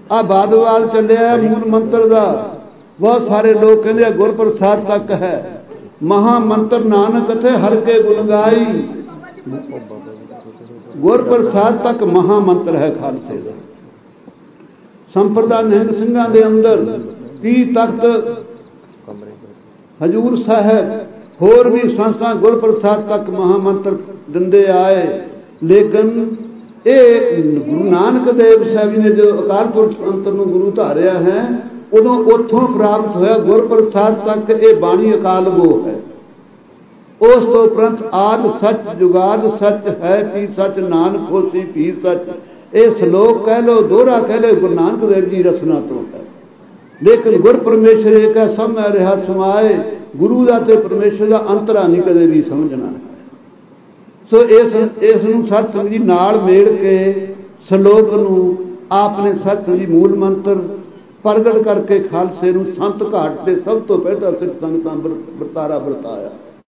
ਆ ਬਾਦਵਾਲ ਚੱਲਿਆ ਮੂਲ ਮੰਤਰ ਦਾ। ਬਹੁਤ ਸਾਰੇ ਲੋਕ ਕਹਿੰਦੇ ਆ ਗੁਰਪ੍ਰਸਾਦ ਤੱਕ ਹੈ। ਮਹਾ ਮੰਤਰ ਨਾਨਕ ਤੇ ਹਰ ਕੇ ਗੁਣ ਗਾਈ। ਗੁਰਪ੍ਰਸਾਦ ਤੱਕ ਮਹਾ ਮੰਤਰ ਹੈ ਖਾਲਸੇ ਦਾ। ਸੰਪਰਦਾ ਨਿਹੰਗ ਸਿੰਘਾਂ ਦੇ ਅੰਦਰ 30 ਤਖਤ ਹਜੂਰ ਸਾਹਿਬ ਹੋਰ ਵੀ ਸੰਸਥਾ ਗੁਰਪ੍ਰਸਾਦ ਤੱਕ ਮਹਾ ਮੰਤਰ ਦਿੰਦੇ ਆਏ। ਲੇਕਿਨ ਇਹ ਗੁਰੂ ਨਾਨਕ ਦੇਵ ਸਾਹਿਬ ਜੀ ਨੇ ਜਦੋਂ ਅਕਾਲ ਪੁਰਖ ਮੰਤਰ ਨੂੰ ਗੁਰੂ ਧਾਰਿਆ ਹੈ ਉਦੋਂ ਉੱਥੋਂ ਪ੍ਰਾਪਤ ਹੋਇਆ ਗੁਰਪ੍ਰਸਾਦ ਤੱਕ। ਇਹ ਬਾਣੀ ਅਕਾਲ ਗੋ ਹੈ। ਉਸ ਤੋਂ ਉਪਰੰਤ ਆਦਿ ਸੱਚ ਜੁਗਾਦ ਸੱਚ ਹੈ ਪੀ ਸੱਚ ਨਾਨਕ ਹੋਸੀ ਪੀ ਸੱਚ। ਇਹ ਸਲੋਕ ਕਹਿ ਲਓ ਦੋਹਰਾ ਕਹਿ ਲਓ ਗੁਰੂ ਨਾਨਕ ਦੇਵ ਜੀ ਰਚਨਾ ਤੋਂ ਹੈ। ਲੇਕਿਨ ਗੁਰ ਪਰਮੇਸ਼ਰ ਇੱਕ ਹੈ ਸਭ ਮੈਂ ਰਿਹਾ ਸਮਾਏ। ਗੁਰੂ ਦਾ ਤੇ ਪਰਮੇਸ਼ਰ ਦਾ ਅੰਤਰਾ ਨਹੀਂ ਕਦੇ ਵੀ ਸਮਝਣਾ। ਸੋ ਇਸ ਨੂੰ ਸਤ ਸੰਗਤ ਜੀ ਨਾਲ ਮੇਲ ਕੇ ਸਲੋਕ ਨੂੰ ਆਪਣੇ ਸਤ ਸੰਗਤ ਜੀ ਮੂਲ ਮੰਤਰ ਪ੍ਰਗਟ ਕਰਕੇ ਖਾਲਸੇ ਨੂੰ ਸੰਤ ਘਾਟ ਤੇ ਸਭ ਤੋਂ ਪਹਿਲਾਂ ਸਿੱਖ ਸੰਗਤਾਂ ਵਰਤਾਰਾ ਵਰਤਾਇਆ।